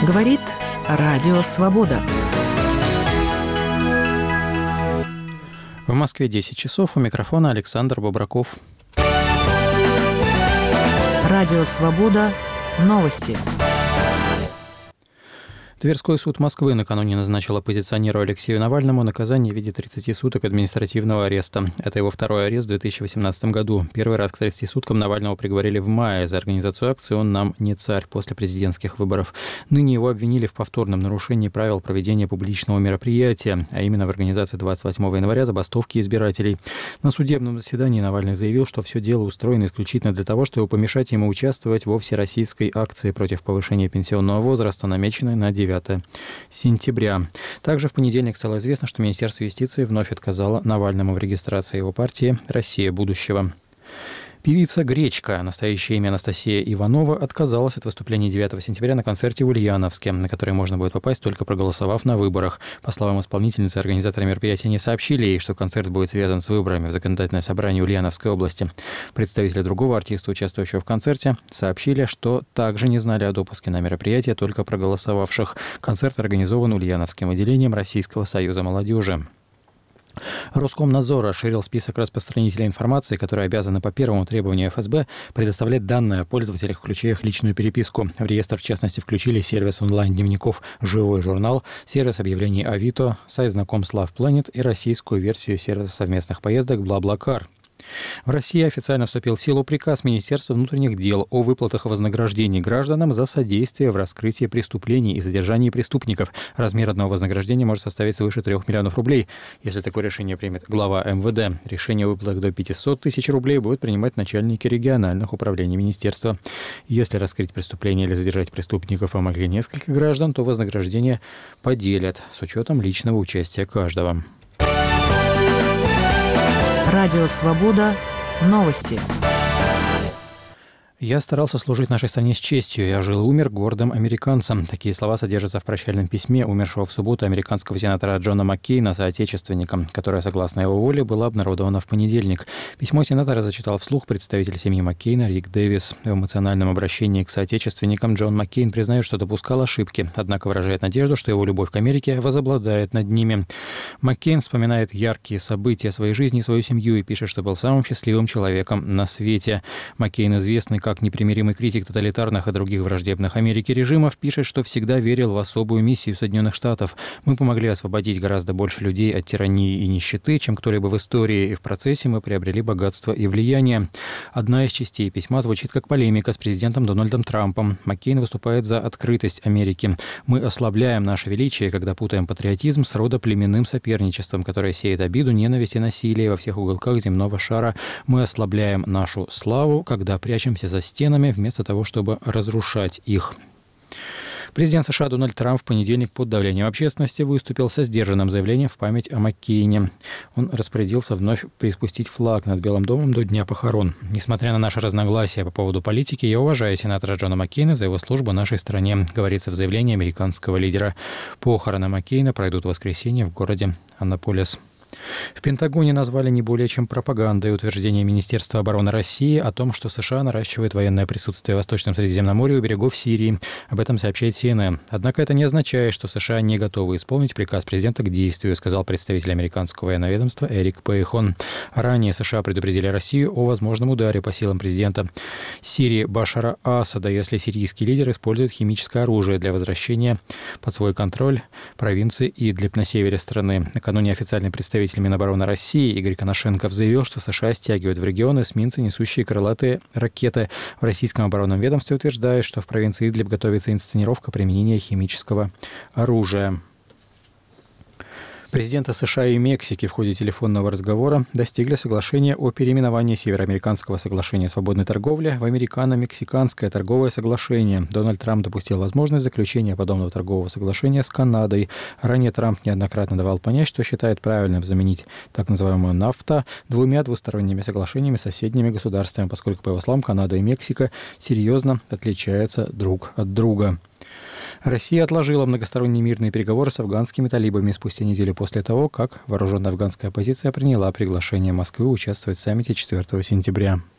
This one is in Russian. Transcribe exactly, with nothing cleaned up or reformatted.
Говорит Радио Свобода. В Москве десять часов. У микрофона Александр Бобраков. Радио Свобода. Новости. Тверской суд Москвы накануне назначил оппозиционеру Алексею Навальному наказание в виде тридцати суток административного ареста. Это его второй арест в две тысячи восемнадцатом году. Первый раз к тридцати суткам Навального приговорили в мае за организацию акции «Он нам не царь» после президентских выборов. Ныне его обвинили в повторном нарушении правил проведения публичного мероприятия, а именно в организации двадцать восьмого января забастовки избирателей. На судебном заседании Навальный заявил, что все дело устроено исключительно для того, чтобы помешать ему участвовать во всероссийской акции против повышения пенсионного возраста, намеченной на девятое сентября. Также в понедельник стало известно, что Министерство юстиции вновь отказало Навальному в регистрации его партии «Россия будущего». Певица Гречка, настоящее имя Анастасия Иванова, отказалась от выступления девятого сентября на концерте в Ульяновске, на который можно будет попасть, только проголосовав на выборах. По словам исполнительницы, организаторы мероприятия не сообщили ей, что концерт будет связан с выборами в законодательное собрание Ульяновской области. Представители другого артиста, участвующего в концерте, сообщили, что также не знали о допуске на мероприятие только проголосовавших. Концерт организован Ульяновским отделением Российского союза молодежи. Роскомнадзор расширил список распространителей информации, которые обязаны по первому требованию эф эс бэ предоставлять данные о пользователях, включая их личную переписку. В реестр, в частности, включили сервис онлайн-дневников «Живой журнал», сервис объявлений «Авито», сайт знакомств Love Planet и российскую версию сервиса совместных поездок «Блаблакар». В России официально вступил в силу приказ Министерства внутренних дел о выплатах вознаграждений гражданам за содействие в раскрытии преступлений и задержании преступников. Размер одного вознаграждения может составить свыше трех миллионов рублей, если такое решение примет глава эм вэ дэ. Решение о выплатах до пятисот тысяч рублей будут принимать начальники региональных управлений министерства. Если раскрыть преступление или задержать преступников помогли несколько граждан, то вознаграждение поделят с учетом личного участия каждого. Радио Свобода. Новости. «Я старался служить нашей стране с честью. Я жил и умер гордым американцем». Такие слова содержатся в прощальном письме умершего в субботу американского сенатора Джона Маккейна соотечественникам, которое, согласно его воле, было обнародовано в понедельник. Письмо сенатора зачитал вслух представитель семьи Маккейна Рик Дэвис. В эмоциональном обращении к соотечественникам Джон Маккейн признает, что допускал ошибки, однако выражает надежду, что его любовь к Америке возобладает над ними. Маккейн вспоминает яркие события своей жизни и свою семью и пишет, что был самым счастливым человеком на свете. Маккейн, известный как непримиримый критик тоталитарных и других враждебных Америке режимов, пишет, что всегда верил в особую миссию Соединенных Штатов. «Мы помогли освободить гораздо больше людей от тирании и нищеты, чем кто-либо в истории, и в процессе мы приобрели богатство и влияние». Одна из частей письма звучит как полемика с президентом Дональдом Трампом. Маккейн выступает за открытость Америки. «Мы ослабляем наше величие, когда путаем патриотизм с родоплеменным соперничеством, которое сеет обиду, ненависть и насилие во всех уголках земного шара. Мы ослабляем нашу славу, когда прячемся за стенами, вместо того, чтобы разрушать их». Президент США Дональд Трамп в понедельник под давлением общественности выступил со сдержанным заявлением в память о Маккейне. Он распорядился вновь приспустить флаг над Белым домом до дня похорон. «Несмотря на наши разногласия по поводу политики, я уважаю сенатора Джона Маккейна за его службу нашей стране», говорится в заявлении американского лидера. Похороны Маккейна пройдут в воскресенье в городе Аннаполис. В Пентагоне назвали не более чем пропагандой утверждение Министерства обороны России о том, что США наращивает военное присутствие в Восточном Средиземноморье у берегов Сирии. Об этом сообщает си эн эн. Однако это не означает, что США не готовы исполнить приказ президента к действию, сказал представитель американского военного ведомства Эрик Пейхон. Ранее США предупредили Россию о возможном ударе по силам президента Сирии Башара Асада, если сирийский лидер использует химическое оружие для возвращения под свой контроль провинции Идлиб на севере страны. Накануне официальный представитель Представитель Минобороны России Игорь Коношенков заявил, что США стягивают в регион эсминцы, несущие крылатые ракеты. В российском оборонном ведомстве утверждают, что в провинции Идлиб готовится инсценировка применения химического оружия. Президенты США и Мексики в ходе телефонного разговора достигли соглашения о переименовании Североамериканского соглашения о свободной торговле в Американо-Мексиканское торговое соглашение. Дональд Трамп допустил возможность заключения подобного торгового соглашения с Канадой. Ранее Трамп неоднократно давал понять, что считает правильным заменить так называемую нафта двумя двусторонними соглашениями с соседними государствами, поскольку, по его словам, Канада и Мексика серьезно отличаются друг от друга. Россия отложила многосторонние мирные переговоры с афганскими талибами спустя неделю после того, как вооруженная афганская оппозиция приняла приглашение Москвы участвовать в саммите четвёртого сентября.